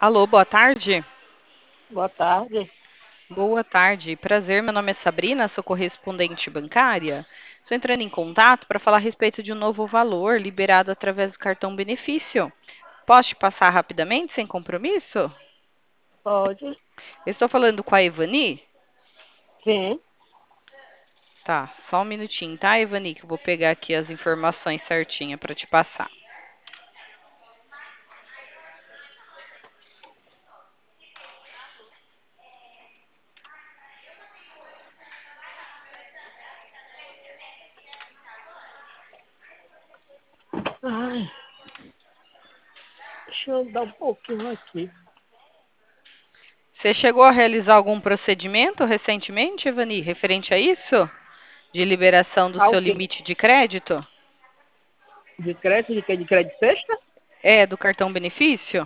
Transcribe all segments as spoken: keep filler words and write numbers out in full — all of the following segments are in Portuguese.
Alô, boa tarde. Boa tarde. Boa tarde, prazer. Meu nome é Sabrina, sou correspondente bancária. Estou entrando em contato para falar a respeito de um novo valor liberado através do cartão benefício. Posso te passar rapidamente, sem compromisso? Pode? Estou falando com a Evani? Sim. Tá, só um minutinho, tá, Evani, que eu vou pegar aqui as informações certinhas para te passar. Ai, deixa eu andar um pouquinho aqui. Você chegou a realizar algum procedimento recentemente, Evani, referente a isso? De liberação do Ah, o seu quê? limite de crédito? De crédito? De quê? De crédito sexta? É, do cartão benefício?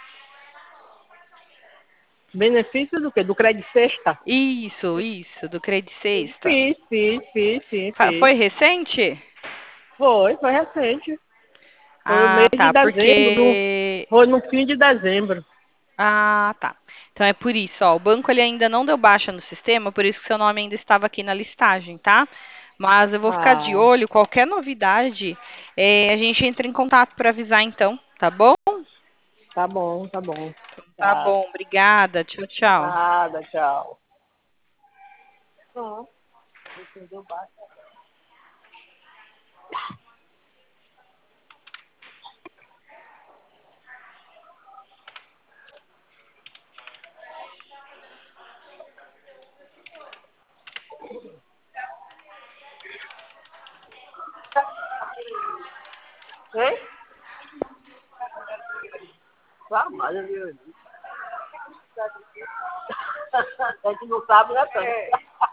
Benefício do quê? Do crédito sexta? Isso, isso, do Credit Sexta. Fiz, fiz, fiz, sim, Fa- fiz. Foi recente? Foi, foi recente. Foi o mês Ah, de tá, dezembro, no, porque. foi no fim de dezembro. Ah, tá. Então é por isso, ó, o banco ele ainda não deu baixa no sistema, por isso que seu nome ainda estava aqui na listagem, tá? Mas eu vou ficar de Ah, olho, qualquer novidade, eh, a gente entra em contato para avisar então, tá bom? tá bom, tá bom. Tá Tá. bom, obrigada. Tchau, tchau. Nada, tchau. Não, entendeu? Basta. Hein? Trabalha, viu? A gente não sabe, né, Tânia?